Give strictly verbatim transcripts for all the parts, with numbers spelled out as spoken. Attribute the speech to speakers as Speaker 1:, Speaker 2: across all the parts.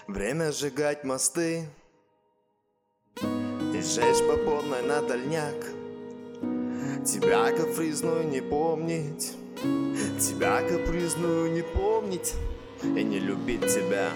Speaker 1: Время сжигать мосты и сжечь по полной на дальняк. Тебя капризную не помнить, тебя капризную не помнить и не любить тебя.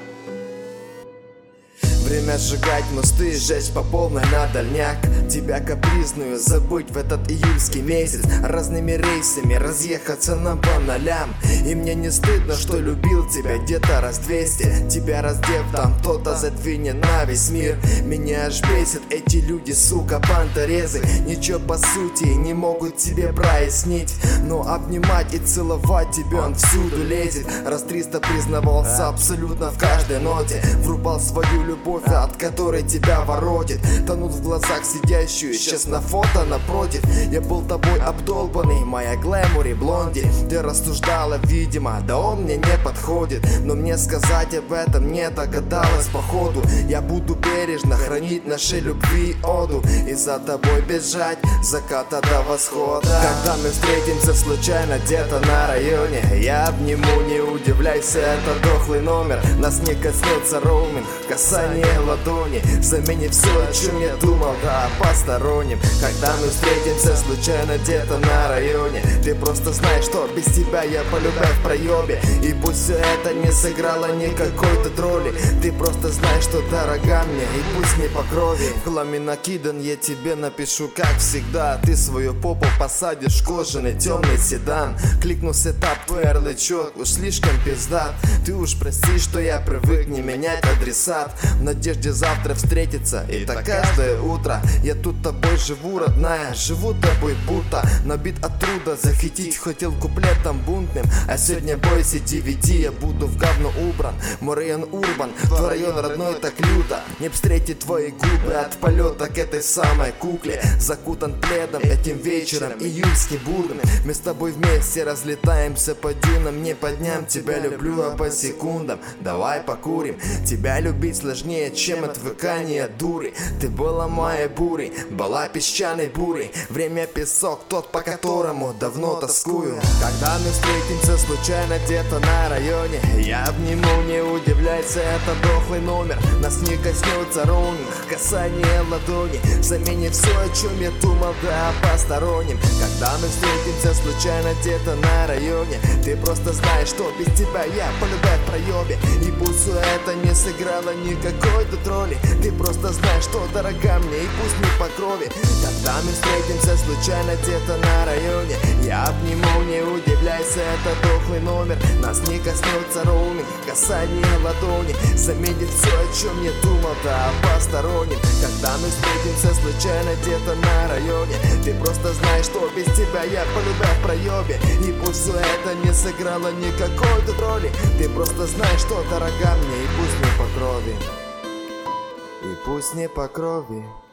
Speaker 1: Время сжигать мосты, сжечь по полной на дальняк. Тебя капризную забыть в этот июльский месяц. Разными рейсами разъехаться на по нолям. И мне не стыдно, что любил тебя где-то раз двести. Тебя раздев там кто-то задвинет на весь мир. Меня аж бесит эти люди, сука, банторезы. Ничего по сути не могут тебе прояснить. Но обнимать и целовать тебя он всюду лезет. Раз триста признавался абсолютно в каждой ноте. Врубал свою любовь, от которой тебя воротит. Тонут в глазах сидящую сейчас на фото напротив. Я был тобой обдолбанный, моя глэмури блонди. Ты рассуждала, видимо, да он мне не подходит. Но мне сказать об этом не догадалась походу. Я буду бережно хранить нашей любви оду и за тобой бежать с заката до восхода. Когда мы встретимся случайно где-то на районе, я обниму, не удивляйся, это дохлый номер. Нас не коснется роуминг, касание ладони заменит все, о чем я думал, да, посторонним. Когда мы встретимся случайно где-то на районе, ты просто знаешь, что без тебя я полюбаю в проебе. И пусть все это не сыграло никакой-то роли, ты просто знаешь, что дорога мне, и пусть не по крови. В хламе накидан, я тебе напишу, как всегда. Ты свою попу посадишь в кожаный темный седан. Кликну сетап, твой ярлычок уж слишком пиздат. Ты уж прости, что я привык не менять адресат. В надежде завтра встретиться, и так каждое утро. Я тут тобой живу, родная, живу тобой будто набит от труда, захитить хотел куплетом бунтным. А сегодня бойся ди ви ди, я буду в говно убран. Мой район урбан, твой район родной так люто. Не встретить твои губы от полета к этой самой кукле. Закутан пледом этим вечером июльский бурный. Мы с тобой вместе разлетаемся по дюнам. Не по дням тебя люблю, а по секундам. Давай покурим, тебя любить сложнее, чем отвыкание дуры. Ты была моей бурей, была песчаной бурей. Время песок, тот, по которому давно тоскую. Когда мы встретимся случайно где-то на районе, я обниму, не удивляйся, это дохлый номер. Нас не коснется роуминг, касание ладони заменит все, о чем я думал, да, посторонним. Когда мы встретимся случайно где-то на районе, ты просто знаешь, что без тебя я полюбаю в проебе. И пусть все это не сыграло никакой-то роли, ты просто знаешь, что дорога мне, и пусть не по крови. Когда мы встретимся случайно где-то на районе, я обниму, не удивляйся, это дохлый номер. Нас не коснется роуминг, касание ладони заменит все, о чем я думал, да, посторонним. Когда мы встретимся случайно где-то на районе, ты просто знаешь, что без тебя я полюбаю в проебе. И пусть все это не сыграло никакой-то роли, ты просто знаешь, что дорога мне, и пусть не по крови. И пусть не по крови.